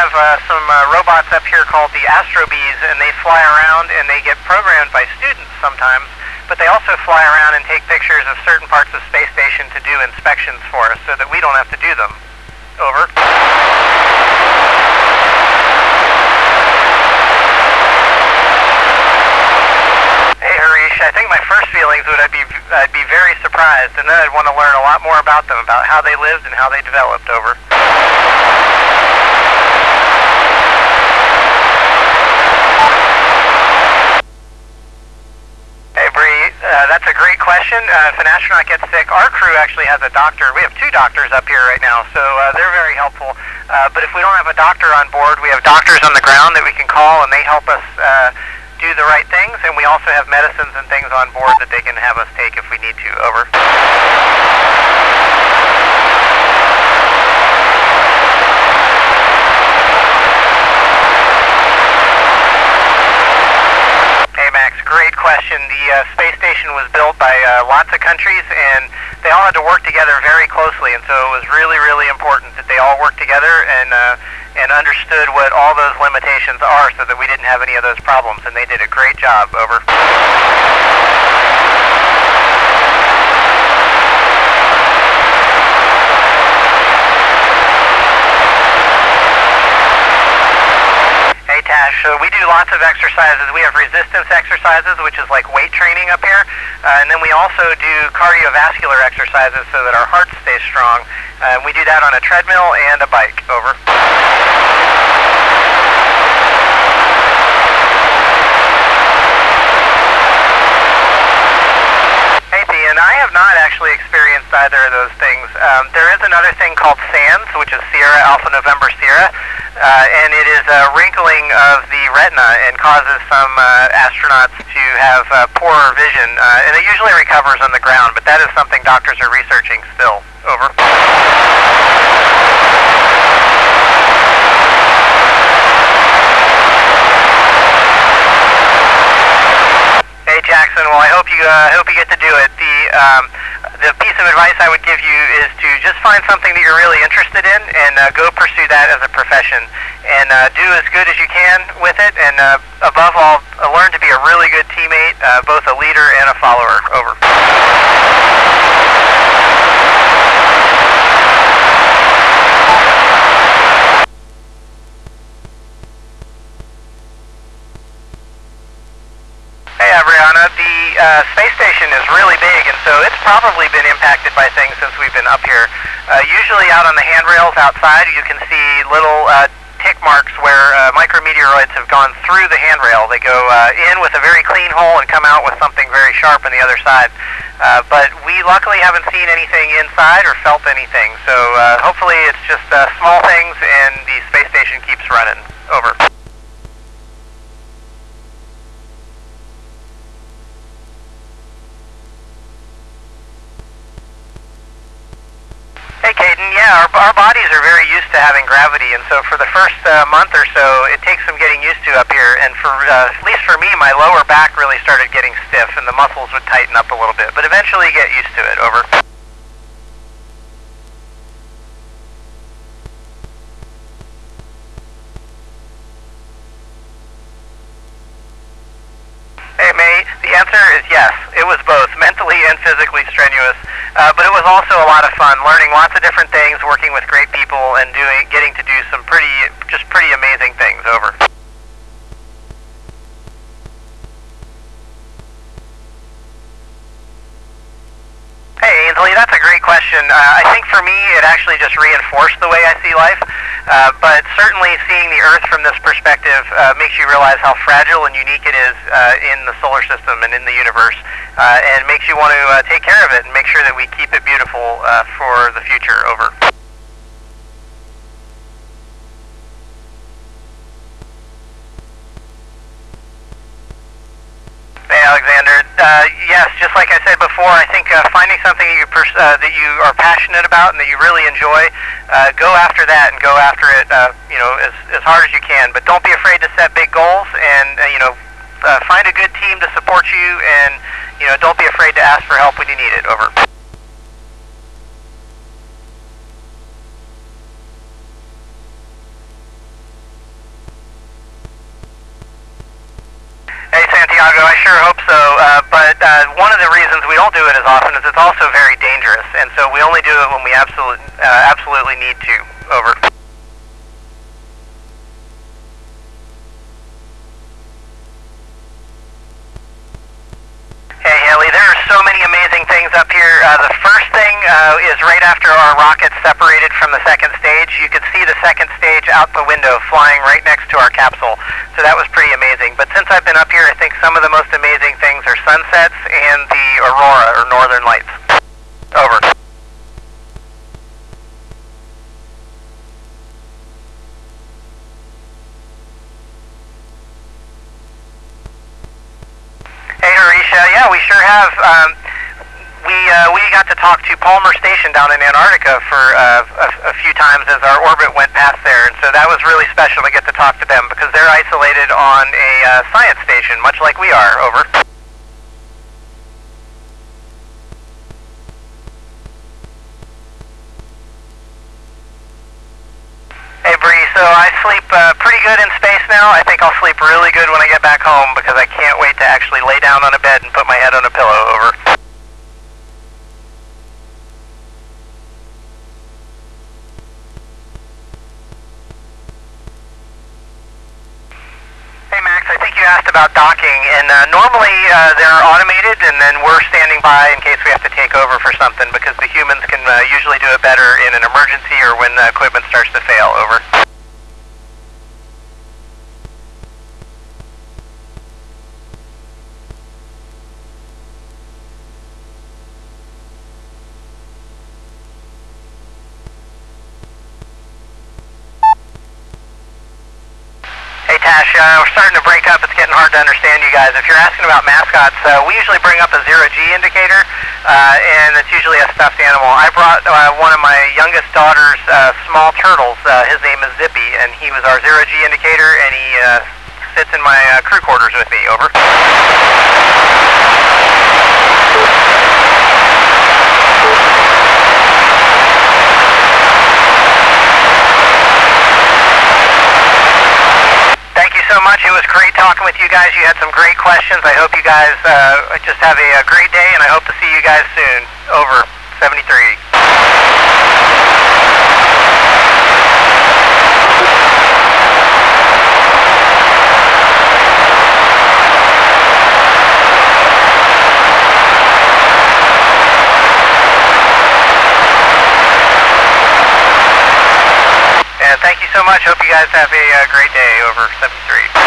have some robots up here called the Astrobees, and they fly around and they get programmed by students sometimes, but they also fly around and take pictures of certain parts of Space Station to do inspections for us so that we don't have to do them. Over. Hey Harish, I think my first feelings would I'd be very surprised, and then I'd want to learn a lot more about them, about how they lived and how they developed. Over. Hey Bree, that's a great question. If an astronaut gets sick, our crew actually has a doctor. We have 2 doctors up here right now, so they're very helpful. But if we don't have a doctor on board, we have doctors on the ground that we can call, and they help us do the right things, and we also have medicines and things on board that they can have us take if we need to. Over. Hey Max, great question. The space station was built by lots of countries, and they all had to work together very closely, and so it was really, really important that they all worked together and understood what all those limitations are so that we didn't have any of those problems, and they did a great job. Over. Hey Tash, so we do lots of exercises. We have resistance exercises, which is like weight training up here, and then we also do cardiovascular exercises so that our hearts stay strong. We do that on a treadmill and a bike. Over. Hey Ian, I have not actually experienced either of those things. There is another thing called SANS, which is Sierra Alpha November Sierra, and it is a wrinkling of the retina and causes some astronauts to have poorer vision, and it usually recovers on the ground, but that is something doctors are researching still. Over. Hey Jackson, well I hope you get to do it. The piece of advice I would give you is to just find something that you're really interested in and go pursue that as a profession, and do as good as you can with it, and above all, learn to be a really good teammate, both a leader and a follower. Over. Hey Brianna, the space station is really big, and so it's probably been impacted by things since we've been up here. Usually out on the handrails outside, you can see little tick marks where micrometeoroids have gone through the handrail. They go in with a very clean hole and come out with something very sharp on the other side. But we luckily haven't seen anything inside or felt anything, so hopefully it's just small things and the space station keeps running. Over. Hey Caden, yeah, our bodies are very used to having gravity, and so for the first month or so, it takes some getting used to up here, and for at least for me, my lower back really started getting stiff, and the muscles would tighten up a little bit, but eventually get used to it. Over. Hey May, the answer is yes. It was both mentally and physically strenuous, but it was also a lot of fun, learning lots of different things, working with great people, and getting to do some pretty amazing things. Over. Hey Ainsley, that's a great question. I think for me it actually just reinforced the way I see life, but certainly seeing the Earth from this perspective makes you realize how fragile and unique it is in the solar system and in the universe, and makes you want to take care of it and make sure that we keep it beautiful for the future. Over. Hey Alexander, yes, just like I said before, I think finding something that you are passionate about and that you really enjoy, go after that and go after it, as hard as you can. But don't be afraid to set big goals, and find a good team to support you, and don't be afraid to ask for help when you need it. Over. hope so, but one of the reasons we don't do it as often is it's also very dangerous, and so we only do it when we absolutely need to. Over. Hey Haley, there are so many amazing things up here. The first thing is right after our rockets separated from the second stage, you could see the second stage out the window flying right next to our capsule. So that was pretty amazing. But since I've been up here, I think some of the most amazing things are sunsets and the aurora, or northern lights. Over. Hey Harisha, yeah, we sure have. We got to talk to Palmer Station down in Antarctica for a few times as our orbit went past there, and so that was really special to get to talk to them because they're isolated on a science station, much like we are. Over. Hey Bree, so I sleep pretty good in space now. I think I'll sleep really good when I get back home because I can't wait to actually lay down on a bed and put my head on a pillow. Over. Hey Max, I think you asked about docking, and normally they're automated, and then we're standing by in case we have to take over for something because the humans can usually do it better in an emergency or when the equipment starts to fail. Over. Hey Tash, we're starting to break up. It's getting hard to understand you guys. If you're asking about mascots, we usually bring up a zero-G indicator, and it's usually a stuffed animal. I brought one of my youngest daughter's small turtles. His name is Zippy, and he was our zero-G indicator, and he sits in my crew quarters with me. Over. Thank you so much. It was great talking with you guys. You had some great questions. I hope you guys just have a great day, and I hope to see you guys soon. Over. 73. And thank you so much. Hope you guys have a great day. Over. 73.